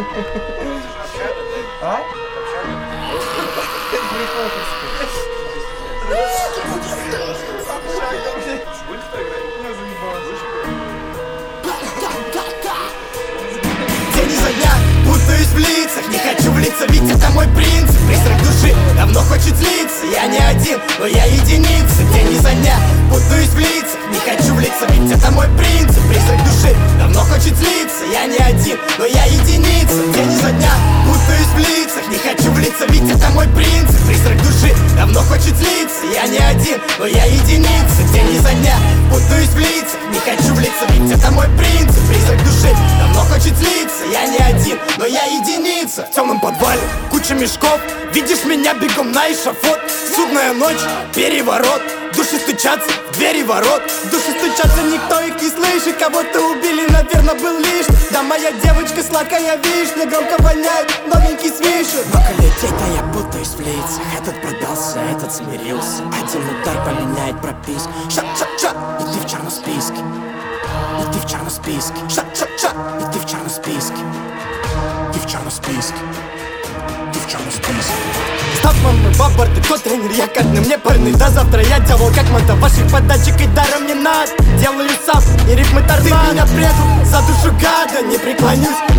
А? День изо дня путаюсь в лицах, не хочу влиться, ведь это мой принцип. Призрак души давно хочет слиться, я не один, но я единица. День изо дня путаюсь в лицах, не хочу влиться, ведь это мой принцип. Призрак души давно хочет слиться, я не один, но я единица. День изо дня путаюсь в лицах, не хочу влиться, ведь это мой принцип. Призрак души давно хочет слиться, я не один, но я единица. День изо дня путаюсь в лицах, не хочу влиться, ведь это мой принцип. Призрак души давно хочет слиться, я не один, но я единица. В темном подвале куча мешков, видишь меня бегом на эшафот. Судная ночь, переворот, души стучатся в двери ворот. Души стучатся, никто их не слышит, кого-то убили, наверное, был лишний. Да моя девочка сладкая вишня, громко воняет новенький свише. Много людей-то я путаюсь в лицах, этот продался, этот смирился. Один удар поменяет прописку. Ша-ша-ша, и ты в черном списке. И ты в черном списке. Ша-ша-ша, и ты в черном списке. Ты в черном списке. Ты в черном списке. Статман, мой бабар, ты кот тренер, я картный, мне парный. До завтра я делал как манта ваших подачек, и даром не надо. Делаю сам, и рифмы торнадо. Ты меня предал, за душу гада не преклонюсь.